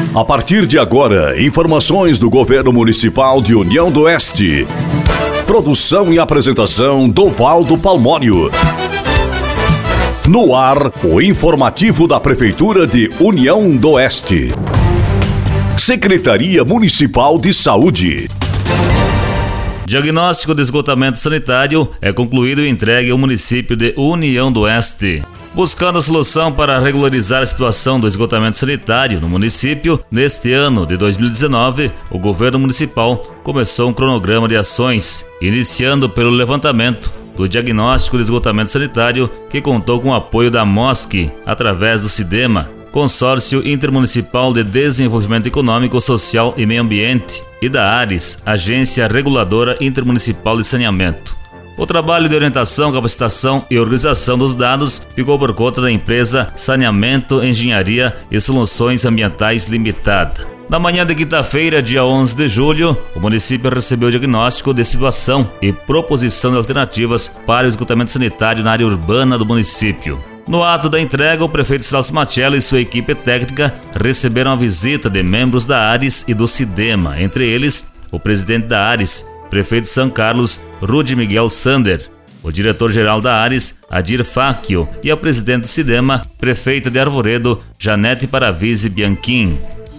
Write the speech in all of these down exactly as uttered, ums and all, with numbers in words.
A partir de agora, informações do Governo Municipal de União do Oeste. Produção e apresentação Dovaldo Palmório. No ar, o informativo da Prefeitura de União do Oeste. Secretaria Municipal de Saúde. Diagnóstico de esgotamento sanitário é concluído e entregue ao município de União do Oeste. Buscando a solução para regularizar a situação do esgotamento sanitário no município, neste ano de dois mil e dezenove, o governo municipal começou um cronograma de ações, iniciando pelo levantamento do diagnóstico de esgotamento sanitário, que contou com o apoio da MOSC, através do SIDEMA, Consórcio Intermunicipal de Desenvolvimento Econômico, Social e Meio Ambiente, e da ARES, Agência Reguladora Intermunicipal de Saneamento. O trabalho de orientação, capacitação e organização dos dados ficou por conta da empresa Saneamento, Engenharia e Soluções Ambientais Limitada. Na manhã de quinta-feira, dia onze de julho, o município recebeu o diagnóstico de situação e proposição de alternativas para o esgotamento sanitário na área urbana do município. No ato da entrega, o prefeito Celso Machello e sua equipe técnica receberam a visita de membros da ARES e do SIDEMA, entre eles o presidente da ARES, prefeito de São Carlos, Rudy Miguel Sander, o diretor-geral da ARES, Adir Facchio, e a presidente do SIDEMA, prefeita de Arvoredo, Janete Paravise Bianchim.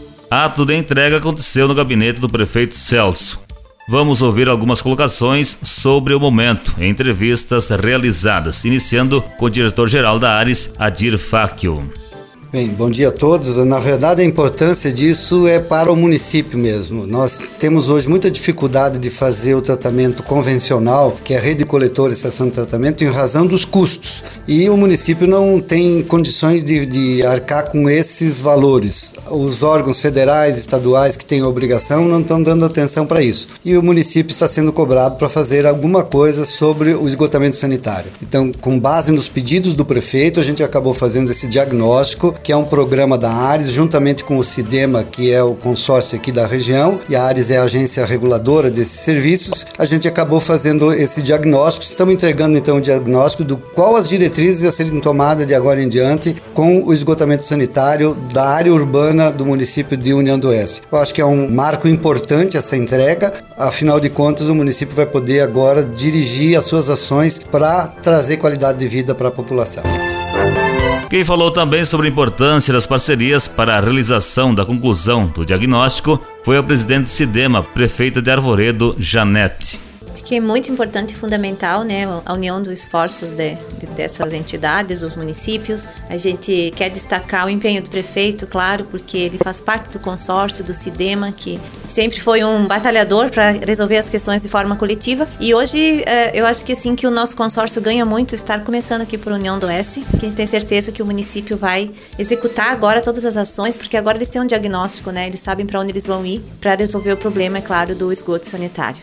Ato de entrega aconteceu no gabinete do prefeito Celso. Vamos ouvir algumas colocações sobre o momento em entrevistas realizadas, iniciando com o diretor-geral da ARES, Adir Facchio. Bem, bom dia a todos. Na verdade, a importância disso é para o município mesmo. Nós temos hoje muita dificuldade de fazer o tratamento convencional, que é a rede coletora e estação de tratamento, em razão dos custos. E o município não tem condições de, de arcar com esses valores. Os órgãos federais, estaduais que têm a obrigação não estão dando atenção para isso. E o município está sendo cobrado para fazer alguma coisa sobre o esgotamento sanitário. Então, com base nos pedidos do prefeito, a gente acabou fazendo esse diagnóstico, que é um programa da ARES, juntamente com o SIDEMA, que é o consórcio aqui da região, e a ARES é a agência reguladora desses serviços. A gente acabou fazendo esse diagnóstico, estamos entregando então o diagnóstico do qual as diretrizes a serem tomadas de agora em diante com o esgotamento sanitário da área urbana do município de União do Oeste. Eu acho que é um marco importante essa entrega, afinal de contas o município vai poder agora dirigir as suas ações para trazer qualidade de vida para a população. Quem falou também sobre a importância das parcerias para a realização da conclusão do diagnóstico foi a presidente do SIDEMA, prefeita de Arvoredo, Janete. Acho que é muito importante e fundamental, né, a união dos esforços de, de, dessas entidades, os municípios. A gente quer destacar o empenho do prefeito, claro, porque ele faz parte do consórcio do SIDEMA, que sempre foi um batalhador para resolver as questões de forma coletiva. E hoje eh, eu acho que assim que o nosso consórcio ganha muito estar começando aqui por União do Oeste, que a gente tem certeza que o município vai executar agora todas as ações, porque agora eles têm um diagnóstico, né? Eles sabem para onde eles vão ir para resolver o problema, é claro, do esgoto sanitário.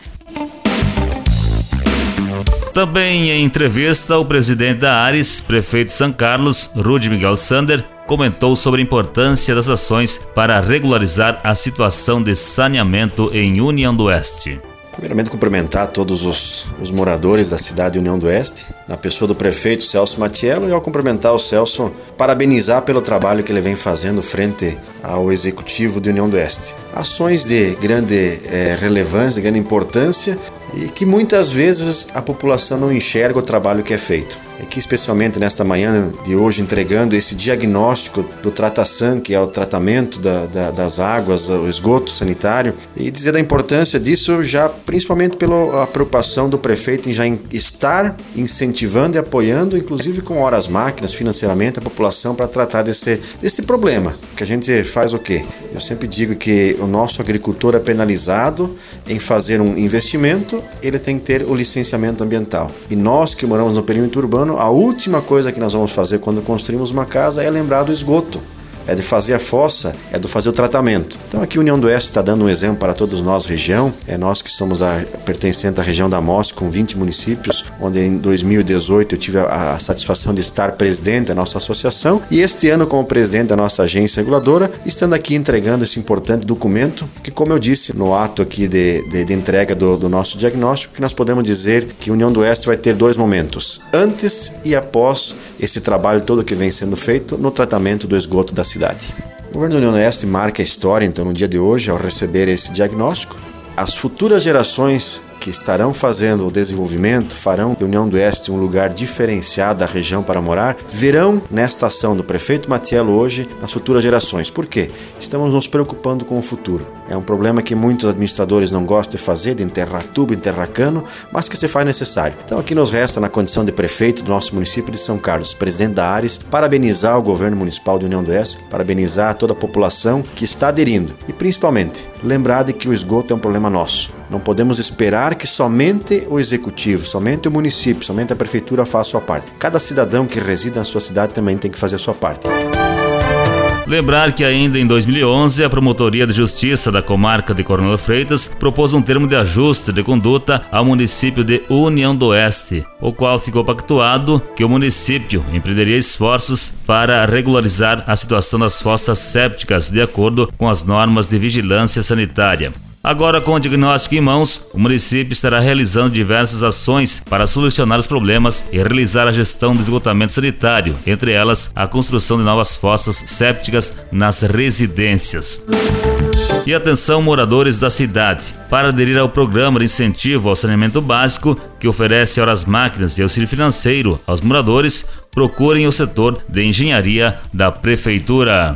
Também em entrevista, o presidente da ARES, prefeito de São Carlos, Rudy Miguel Sander, comentou sobre a importância das ações para regularizar a situação de saneamento em União do Oeste. Primeiramente, cumprimentar todos os, os moradores da cidade de União do Oeste, na pessoa do prefeito Celso Machello, e ao cumprimentar o Celso, parabenizar pelo trabalho que ele vem fazendo frente ao Executivo de União do Oeste. Ações de grande eh, relevância, de grande importância, e que muitas vezes a população não enxerga o trabalho que é feito. Aqui, especialmente nesta manhã de hoje, entregando esse diagnóstico do Tratasan, que é o tratamento da, da, das águas, o esgoto sanitário, e dizer da importância disso, já principalmente pela preocupação do prefeito em já estar incentivando e apoiando, inclusive com horas máquinas, financeiramente, a população para tratar desse, desse problema. Que a gente faz o quê? Eu sempre digo que o nosso agricultor é penalizado em fazer um investimento, ele tem que ter o licenciamento ambiental. E nós que moramos no perímetro urbano, a última coisa que nós vamos fazer quando construímos uma casa é lembrar do esgoto. é de fazer a fossa, é de fazer o tratamento. Então aqui a União do Oeste está dando um exemplo para todos nós, região, é nós que somos a, pertencente à região da MOSC, com vinte municípios, onde em dois mil e dezoito eu tive a, a satisfação de estar presidente da nossa associação, e este ano como presidente da nossa agência reguladora, estando aqui entregando esse importante documento, que como eu disse no ato aqui de, de, de entrega do, do nosso diagnóstico, que nós podemos dizer que a União do Oeste vai ter dois momentos, antes e após esse trabalho todo que vem sendo feito no tratamento do esgoto da cidade. O governo da União do Oeste marca a história, então, no dia de hoje, ao receber esse diagnóstico. As futuras gerações que estarão fazendo o desenvolvimento, farão da União do Oeste um lugar diferenciado da região para morar, verão nesta ação do prefeito Matiello hoje nas futuras gerações. Por quê? Estamos nos preocupando com o futuro. É um problema que muitos administradores não gostam de fazer, de enterrar tubo, enterrar cano, mas que se faz necessário. Então aqui nos resta, na condição de prefeito do nosso município de São Carlos, presidente da Ares, parabenizar o governo municipal de União do Oeste, parabenizar toda a população que está aderindo e principalmente lembrar de que o esgoto é um problema nosso. Não podemos esperar que somente o executivo, somente o município, somente a prefeitura faça a sua parte. Cada cidadão que reside na sua cidade também tem que fazer a sua parte. Lembrar que ainda em dois mil e onze, a Promotoria de Justiça da Comarca de Coronel Freitas propôs um termo de ajuste de conduta ao município de União do Oeste, o qual ficou pactuado que o município empreenderia esforços para regularizar a situação das fossas sépticas de acordo com as normas de vigilância sanitária. Agora, com o diagnóstico em mãos, o município estará realizando diversas ações para solucionar os problemas e realizar a gestão do esgotamento sanitário, entre elas a construção de novas fossas sépticas nas residências. E atenção, moradores da cidade, para aderir ao programa de incentivo ao saneamento básico, que oferece horas máquinas e auxílio financeiro aos moradores, procurem o setor de engenharia da Prefeitura.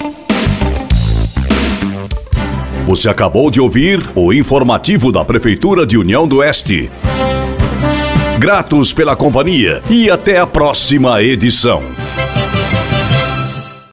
Você acabou de ouvir o informativo da Prefeitura de União do Oeste. Gratos pela companhia e até a próxima edição.